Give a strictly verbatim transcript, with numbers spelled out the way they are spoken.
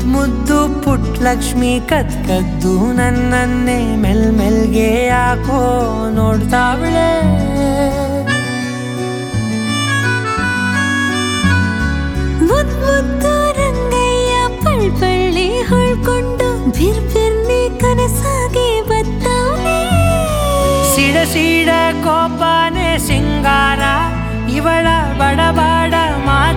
ಮುದ್ದು ಪುಟ್ ಲಕ್ಷ್ಮಿ ಕದ್ ಕದ್ದು ನನ್ನನ್ನೇ ಮೆಲ್ ಮೆಲ್ಗೆ ಯಾಕೋ ನೋಡ್ತಾವಳೆ. ಮುದ್ ಮುದ್ದು ರಂಗಯ್ಯ ಪಳ್ ಪಳ್ಳಿ ಹೊಳ್ಕೊಂಡು ಬಿರ್ ಬಿರ್ನಿ ಕನಸಾಗಿ ಬತ್ತವನೆ. ಸಿಡ ಸಿಡ ಕೋಪನೆ ಸಿಂಗಾರ ಇವಳ ಬಡ ಬಡ ಮಾತು